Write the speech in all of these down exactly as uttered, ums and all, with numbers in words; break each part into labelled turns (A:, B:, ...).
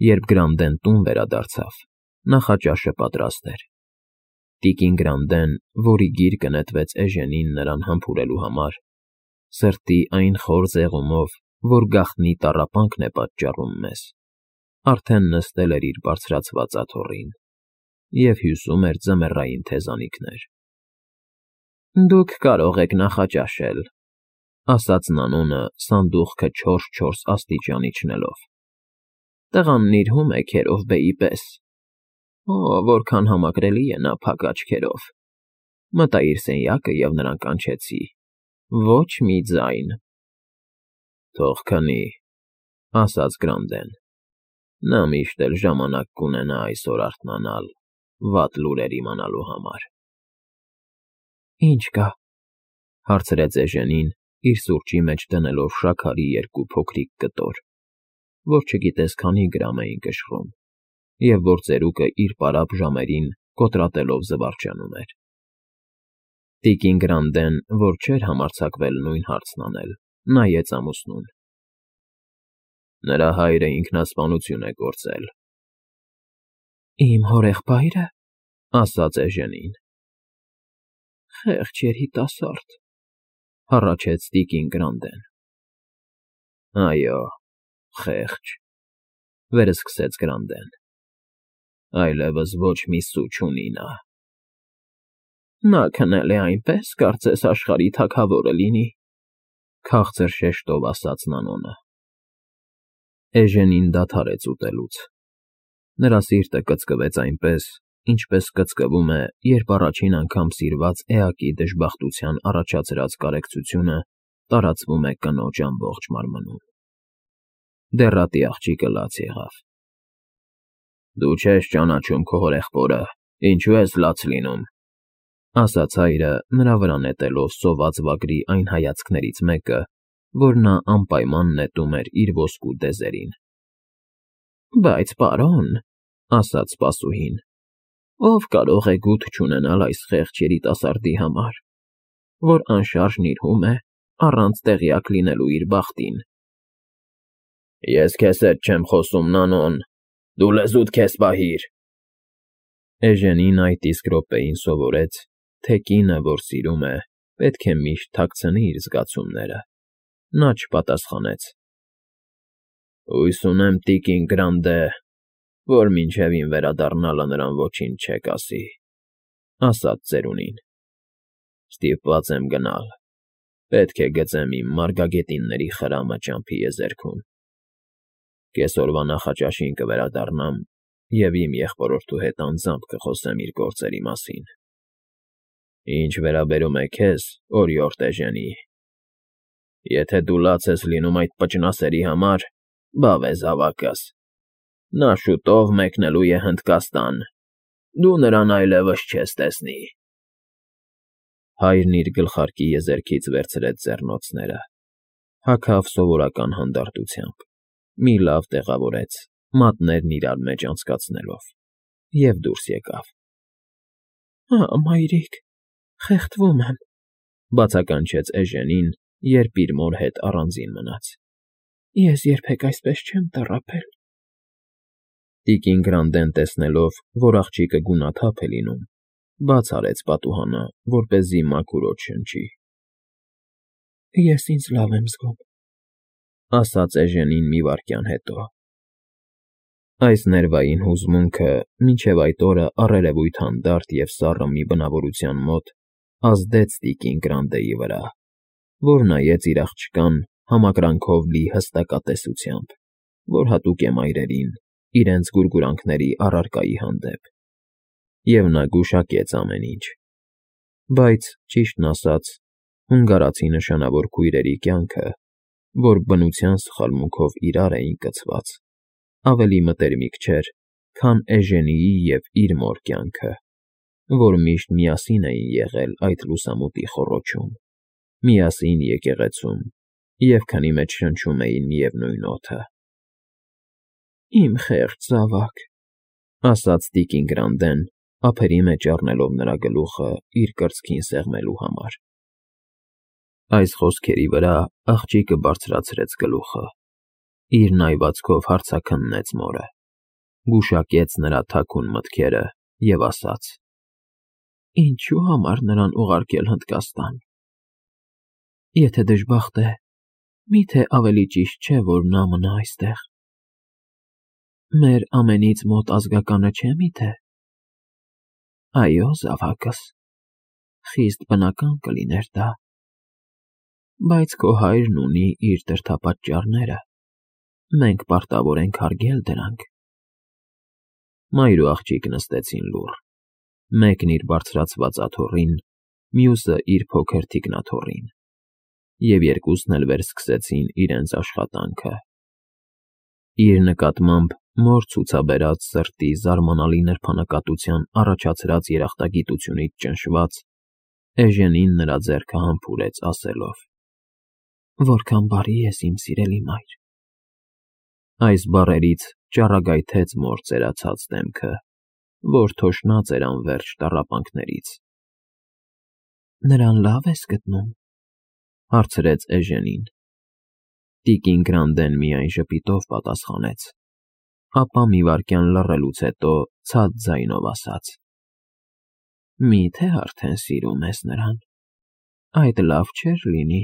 A: Երբ Գրանդեն տուն վերադարձավ, նախաճաշը պատրաստ էր։ Տիկին Գրանդեն, որի գիրկը նետվեց Էժենին նրան համբուրելու համար, սրտի այն խոր զեղումով, որ գաղտնի տառապանքն է պատճառում մեզ, արդեն նստել էր իր բարձրացված աթոռին և հյուսում էր ձմեռային թեզանիքներ։ «Դուք կարող եք նախաճաշել,֊ ասաց Նանոնը սանդուղքը չորս֊չորս աստիճան իջնելով։ Տղան նիրհում է քերովբեի պես։ Օ, որքան համակրելի է նա փակ աչքերով։ Մտա իր սենյակը և նրան կանչեցի։ Ոչ մի ձայն։ Թող քնի,֊ ասաց Գրանդեն։ Նա միշտ էլ ժամանակ կունենա այսօր արթնանալ, վատ լուրեր իմանալու համար։ Ի՞նչ կա,֊ հարցրեց Էժենին, իր սուրճի մեջ դնելով շաքարի երկու փոքրիկ կտոր, որ չգիտես քանի գրամ էին կշռում, և որ ծերուկը իր պարապ ժամերին կոտրատելով զվարճանում էր։ Տիկին Գրանդեն, որ չէր համարձակվել նույն հարցն անել, նայեց ամուսնուն։ Նրա հայրը ինքնասպանություն է գործել։ Իմ հորեղբայրը,֊ ասաց Էժենին։ Խեղճ երիտասարդ,֊ հառաչեց տիկին Գրանդեն։ Այո, խեղճ,֊ վերսկսեց Գրանդեն։ Այլևս ոչ մի սու չունի նա։ Նա քնել է այնպես, կարծես աշխարհի թագավորը լինի,֊ քաղցր շեշտով ասաց Նանոնը։ Էժենին դադարեց ուտելուց։ Նրա սիրտը կծկվեց այնպես, ինչպես կծկվում է, երբ առաջին անգամ սիրված էակի դժբախտության առաջացրած կարեկցությունը տարածվում է կնոջ ամբողջ մարմնում։ Դեռատի աղջիկը լաց եղավ։ Դու չես ճանաչում քո հորեղբորը, ինչու ես լաց լինում,֊ ասաց հայրը, նրա վրա նետելով սոված վագրի այն հայացքներից մեկը, որ նա անպայման նետում էր իր ոսկու դեզերին։ Բայց, պարոն,֊ ասաց սպասուհին,֊ ով կարող է գութ չունենալ այս խեղճ երիտասարդի համար, որ անշարժ նիրհում է, առանց տեղյակ լինելու իր բախտին։ Ես քեզ հետ չեմ խոսում, Նանոն, դու լեզուդ քեզ պահիր։ Էժենին այդ իսկ րոպեին սովորեց, թե կինը, որ սիրում է, պետք է միշտ թաքցնի իր զգացումները։ Նա չպատասխանեց։ Հույս ունեմ, տիկին Գրանդե, որ մինչև իմ վերադառնալը նրան ոչինչ չեք ասի,֊ ասաց ծերունին։ Ստիպված եմ գնալ։ Պետք է գծեմ իմ մարգագետինների խրամը ճամփի եզերքում։ Կեսօրվա նախաճաշին կվերադառնամ և իմ եղբորորդու հետ անձամբ կխոսեմ իր գործերի մասին։ Ինչ վերաբերում է քեզ, օրիորդ Էժենի, եթե դու լաց ես լինում այդ պճնասերի համար, բավ է զավակս։ Նա շուտով մեկնելու է Հնդկաստան։ Դու նրան այլևս չես տեսնի։ Հայրն իր գլխարկի եզերքից վերցրեց ձեռնոցները, հագավ սովորական հանդարտությամբ, մի լավ տեղավորեց, մատներն իրար մեջ անցկացնելով, և դուրս եկավ։ Հա, մայրիկ, խեղդվում եմ,֊ բացականչեց Էժենին, երբ իր մոր հետ առանձին մնաց։ Ես երբեք այսպես չեմ տառապել։ Տիկին Գրանդեն տեսնելով, որ աղջիկը գունաթափ է լինում, բաց արեց պատուհանը, որպեսզի մաքուր օդ շնչի։ Ես ինձ լավ եմ զգում,֊ ասաց Էժենին մի վայրկյան հետո։ Այս ներվային հուզմունքը մինչև այդ օրը առերևույթ հանդարտ և սառը մի բնավորության մոտ ազդեց տիկին Գրանդեի վրա, որ նայեց իր աղջկան համակրանքով լի հստակատեսությամբ, որ հատուկ է մայրերին, իրենց գուրգուրանքների առարկայի հանդեպ, և նա գուշակեց ամեն ինչ։ Բայց, ճիշտն ասած, հունգարացի նշանավոր քույրերի կյանքը, որ բնության սխալմունքով իրար էին կցված, ավելի մտերմիկ չէր, քան Էժենիի և իր մոր կյանքը, որ միշտ միասին էին եղել այդ լուսամուտի խոռոչում, միասին եկեղեցում և քնի մեջ շնչում էին միևնույն օդը։ Իմ խեղճ զավակ,֊ ասաց տիկին Գրանդեն, ափերի մեջ առնելով նրա գլուխը իր կրծքին սեղմելու համար։ Այս խոսքերի վրա աղջիկը բարձրացրեց գլուխը, իր նայվածքով հարցաքննեց մորը։ Գուշակեց նրա թաքուն մտքերը և ասաց. Ինչու համար նրան ուղարկել Հնդկաստան։ Եթե դժբախտ է, միթե ավելի ճիշտ չէ, որ նա մնա այստեղ։ Մեր ամենից մոտ ազգականը չէ միթե։ Այո, զավակս, խիստ բնական կլիներ դա։ Բայց քո հայրն ունի իր դրդապատճառները, մենք պարտավոր ենք հարգել դրանք։ Մայր ու աղջիկ նստեցին լուռ, մեկն իր բարձրացված աթոռին, մյուսը իր փոքր թիկնաթոռին, և երկուսն էլ վերսկսեցին իրենց աշխատանքը։ Իր նկատմամբ մոր ցուցաբերած սրտի զարմանալի նրբանկատության առաջացրած երախտագիտությունից ճնշված, Էժենին նրա ձեռքը համբուրեց, ասելով. Որքան բարի ես, իմ սիրելի մայր։ Այս բառերից ճառագայթեց մոր ծերացած դեմքը, որ թոշնած էր անվերջ տառապանքներից։ Նրան լավ ես գտնում, հարցրեց Էժենին։ Տիկին Գրանդեն միայն ժպիտով պատասխանեց, ապա մի վայրկյան լռելուց հետո ցած ձայնով ասաց. Միթե արդեն սիրում ես նրան, այդ լավ չէր լինի։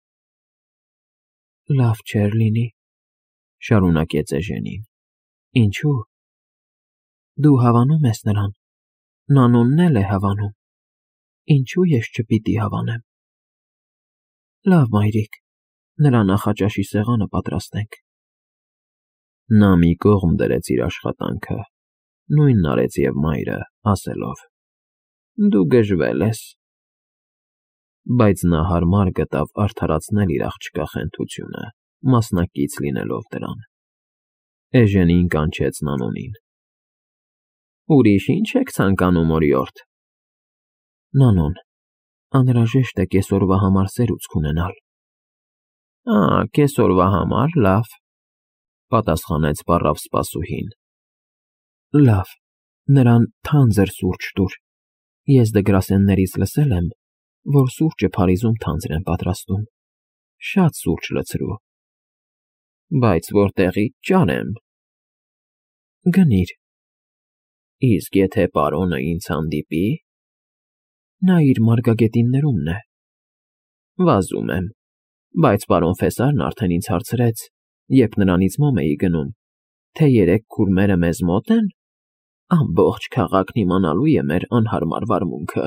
A: Լավ չէր լինի, շարունակեց Էժենին։ Ինչու։ Դու հավանում ես նրան, Նանոն էլ է հավանում, ինչու ես չպիտի հավանեմ։ Լավ, մայրիկ, նրա նախաճաշի սեղանը պատրաստենք։ Նա մի կողմ դրեց իր աշխատանքը, նույնն արեց և մայրը, ասելով. Դու գժվել ես։ Բայց նա հարմար գտավ արդարացնել իր աղջկա խենթությունը, մասնակից լինելով դրան։ Էժենին կանչեց Նանոնին. Ուրիշ ինչ եք ցանկանում, օրիորդ։ Նանոն, անհրաժեշտ է կեսօրվա համար սերուցք ունենալ։ Ա, կեսօրվա համար, լավ, պատասխանեց պառավ սպասուհին։ Լավ, նրան թանձր սուրճ տուր։ Ես Դգրասեններից լսել եմ, որ սուրճը Փարիզում թանձր են պատրաստում։ Շատ սուրճ լցրու։ Բայց որտեղի՞ց ճարեմ։ Գնիր։ Իսկ եթե պարոնը ինձ հանդիպի։ Նա իր մարգագետիններումն է։ Վազում եմ, բայց պարոն Ֆեսարն արդեն ինձ հարցրեց, երբ նրանից մոմ էի գնում, թե երեք քուրմերը մեզ մոտ են։ Ամբողջ քաղաքն իմանալու է մեր անհարմար վարմունքը։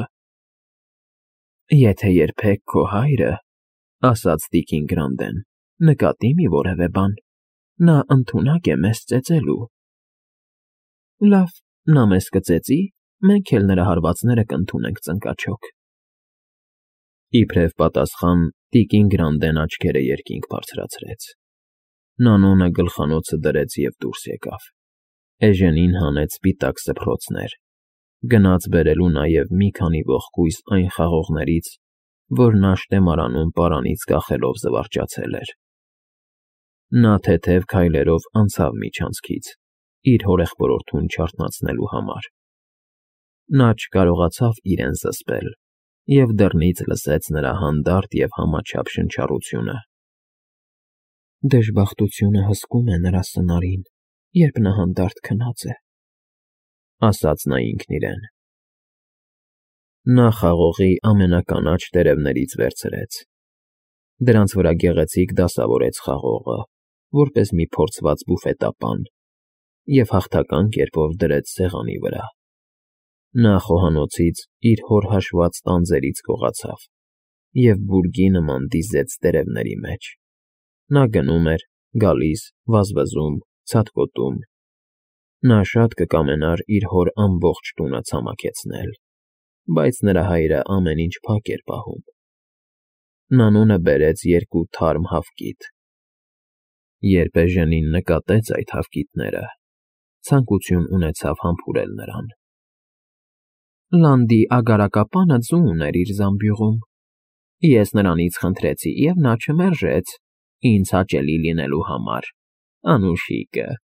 A: Եթե երբեք քո հայրը, ասաց տիկին Գրանդեն, նկատի մի որևէ բան, նա ընդունակ է մեզ ծեծելու։ Լավ, նա մեզ կծեծի, մենք էլ նրա հարվածները կընդունենք ծնկաչոք։ Իբրև պատասխան տիկին Գրանդեն աչքերը երկինք բարձրացրեց։ Նանոնը գլխանոցը դրեց և դուրս եկավ։ Էժենին հանեց սպիտակ սփռոցներ, գնաց բերելու նաև մի քանի ողկույզ այն խաղողներից, որ նա շտեմարանում պարանից կախելով զվարճացել էր։ Նա թեթև քայլերով անցավ միջանցքից, իր հորեղբորորդուն չարթնացնելու համար։ Նա չկարողացավ իրեն զսպել և դռնից լսեց նրա հանդարտ և համաչափ շնչառությունը։ Դժբախտությունը հսկում է նրա սնարին, երբ նա հանդարտ քնած է, ասաց նա ինքն իրեն։ Նա խաղողի ամենականաչ տերևներից վերցրեց։ Դրանց վրա գեղեցիկ դասավորեց խաղողը, որպես մի փորձված բուֆետապան, և հաղթական կերպով դրեց սեղանի վրա։ Նա խոհանոցից իր հոր հաշված տանձերից գողացավ և բուրգի նման դիզեց տերևների մեջ։ Նա գնում էր, գալիս, վազվզում, ցատկոտում։ Նա շատ կկամենար իր հոր ամբողջ տունը ցամաքեցնել, բայց նրա հայրը ամեն ինչ փակ էր պահում։ Նանոնը բերեց երկու թարմ հավկիթ։ Երբ Էժենին նկատեց այդ հավկիթները, ցանկություն ունեցավ համբուրել նրան։ Լանդի ագարակապանը ձու ուներ իր զամբյուղում։ Ես նրանից խնդրեցի, և նա չմերժեց, ինձ հաճելի լինելու համար, անուշիկը։